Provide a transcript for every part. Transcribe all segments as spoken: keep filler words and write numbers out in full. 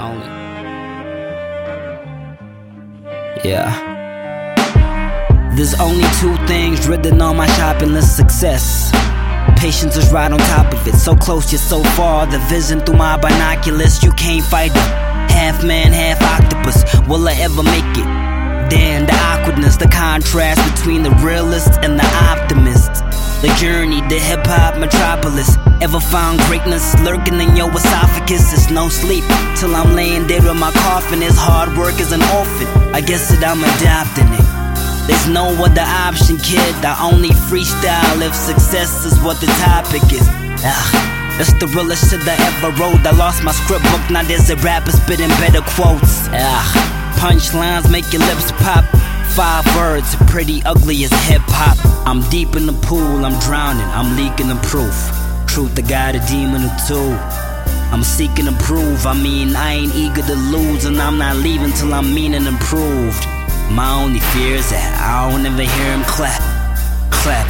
only. Yeah. There's only two things written on my shopping list: success. Patience is right on top of it, so close yet so far. The vision through my binoculars, you can't fight it. Half man, half octopus, will I ever make it? Damn, the awkwardness, the contrast between the realist and the optimist. The journey, the hip-hop metropolis. Ever found greatness lurking in your esophagus? It's no sleep till I'm laying dead with my coffin. It's hard work as an orphan, I guess that I'm adapting it. There's no other option, kid. I only freestyle if success is what the topic is. Ah, that's the realest shit I ever wrote. I lost my script book, now there's a rapper spitting better quotes. Ah, punchlines make your lips pop. Five words, pretty ugly as hip-hop. I'm deep in the pool, I'm drowning, I'm leaking the proof. Truth, the guy, the demon, the two. I'm seeking to prove, I mean, I ain't eager to lose, and I'm not leaving till I'm mean and improved. My only fear is that I don't ever hear him clap, clap,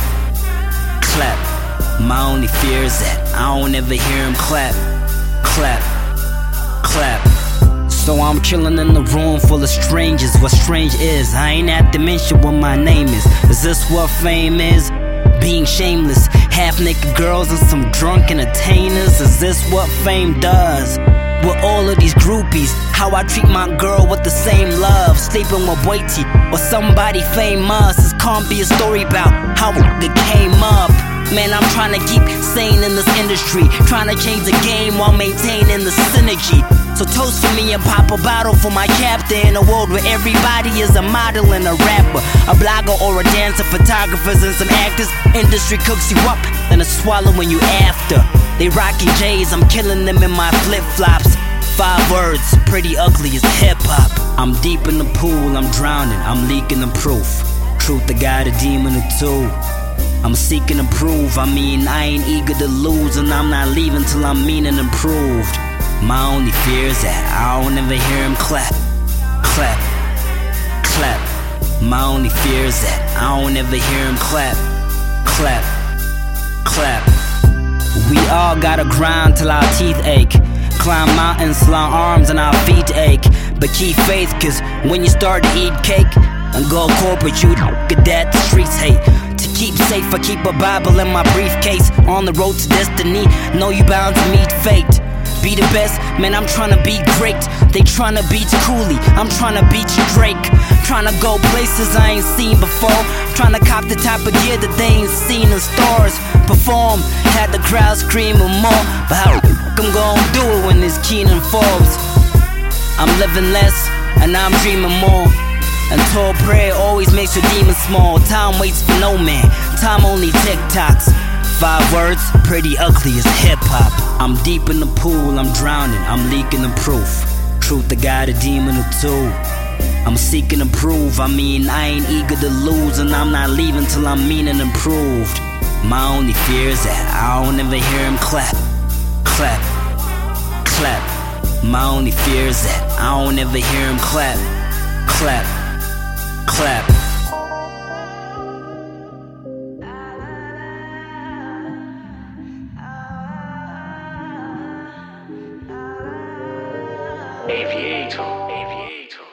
clap. My only fear is that I don't ever hear him clap, clap, clap. So I'm chillin' in the room full of strangers. What strange is, I ain't at to mention what my name is. Is this what fame is? Being shameless, half-naked girls and some drunk entertainers. Is this what fame does? With all of these groupies, how I treat my girl with the same love. Sleeping with Waity or somebody famous. This can't be a story about how it came up. Man, I'm trying to keep sane in this industry, trying to change the game while maintaining the synergy. So toast for me and pop a bottle for my captain. In a world where everybody is a model and a rapper, a blogger or a dancer, photographers and some actors. Industry cooks you up, then a swallow when you after. They rockin' J's, I'm killing them in my flip-flops. Five words, pretty ugly as hip-hop. I'm deep in the pool, I'm drowning, I'm leaking the proof. Truth, the guy, the demon, the two. I'm seeking to prove, I mean, I ain't eager to lose, and I'm not leaving till I'm mean and improved. My only fear is that I don't ever hear him clap, clap, clap. My only fear is that I don't ever hear him clap, clap, clap. We all gotta grind till our teeth ache, climb mountains till our arms and our feet ache. But keep faith, cause when you start to eat cake and go corporate, you get that the streets hate. To keep safe, I keep a Bible in my briefcase. On the road to destiny, know you bound to meet fate. Be the best, man, I'm tryna be great. They tryna beat Cooley, I'm tryna beat Drake. Tryna go places I ain't seen before. Tryna cop the type of gear that they ain't seen in stores. Perform, had the crowd screaming more. But how I'm gon' do it when it's Keenan Forbes? I'm living less, and I'm dreaming more. And tall prayer always makes your demons small. Time waits for no man, time only TikToks. Five words, pretty ugly as hip-hop. I'm deep in the pool, I'm drowning, I'm leaking the proof. Truth, the guy, the demon, the two. I'm seeking to prove, I mean, I ain't eager to lose, and I'm not leaving till I'm mean and improved. My only fear is that I don't ever hear him clap, clap, clap. My only fear is that I don't ever hear him clap, clap, clap. Aviator, Aviator.